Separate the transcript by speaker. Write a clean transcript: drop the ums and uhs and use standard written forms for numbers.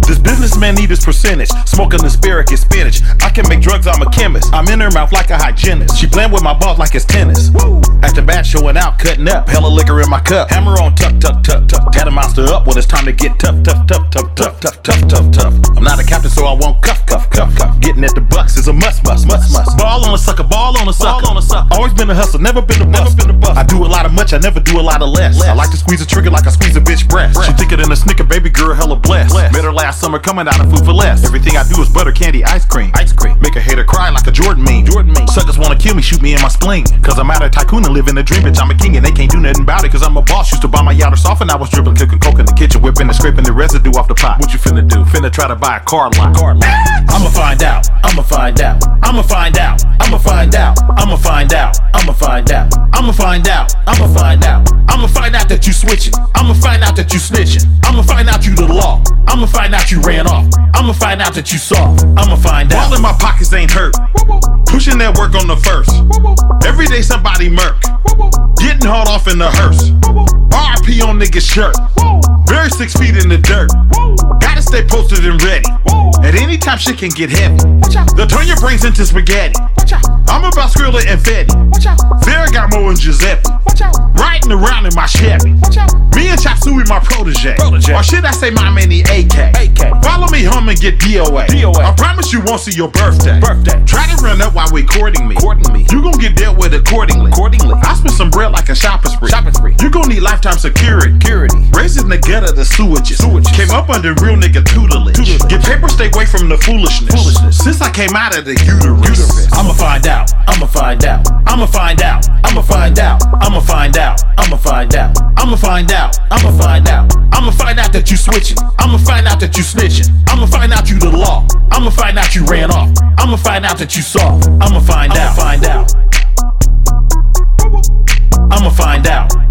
Speaker 1: This businessman need his percentage. Smoking asparagus spinach. I can make drugs, I'm a chemist. I'm in her mouth like a hygienist. She playing with my balls like it's tennis. At the bat, showing out, cutting up. Hella liquor in my cup. Hammer on, tuck, tuck, tuck, tuck. Tat a monster up when it's time to get tough, tough, tough, tough, tough, tough, tough, tough, tough. I'm not a captain, so I won't cuff, cuff, cuff, cuff. Getting at the bucks is a must, must, must, must. Ball on a sucker, ball on a sucker, on a sucker. Always been a hustle, never been a bust. I do a lot of much, I never do a lot of less. I like to squeeze a trigger like I squeeze a bitch breast. She thicker than a Snicker, baby girl, hella blessed. Met her last summer, coming out of Food for Less. Everything I do is butter, candy, ice cream. Make a hater cry like a Jordan meme. Suckers wanna kill me, shoot me in my spleen. Cause I'm out of tycoon and live in a dream, bitch. I'm a king and they can't do nothing about it. Cause I'm a boss, used to buy my yacht or soft and I was dribbling, cooking coke in the kitchen, whipping and scraping the residue off the pot. What you finna do? Finna try to buy a car lot. I'ma find out, I'ma find out, I'ma find out, I'ma find out, I'ma find out, I'ma find out, I'ma find out, I'ma find out, I'ma find out that you switching, I'ma find out that you snitching, I'ma find out you the law, I'ma find out you ran off, I'ma find out that you soft, I'ma find out. All in my pockets ain't hurt, pushing that work on the first, every day somebody murk, getting hauled off in the hearse, RIP on niggas shirt, buried 6 feet in the dirt, gotta stay posted and ready, at any time shit can get heavy, they'll turn your brains into spaghetti, I'm about Skrilla and Fetty, Ferragamo and Giuseppe, riding around in my Chevy, me and Chop Suey my protege, or should I say my mini AK, follow me home and get DOA, I promise you won't see your birthday, try to run up while we courting me, you gon' get dealt with accordingly, I spend some bread like a shopping spree, you gon' need lifetime security, raising the gut of the sewages, came up under real nigga tutelage, get paper, stay away from the foolishness, since I came out of the uterus, I'ma find out, I'ma find out, I'ma find out, I'ma find out, I'ma find out, I'ma find out, I'ma find out, I'ma find out, I'ma find out that you switching, I'ma find out that you snitching, I'ma find out you the law, I'ma find out you ran off, I'ma find out that you soft, I'ma find out, I'ma find out.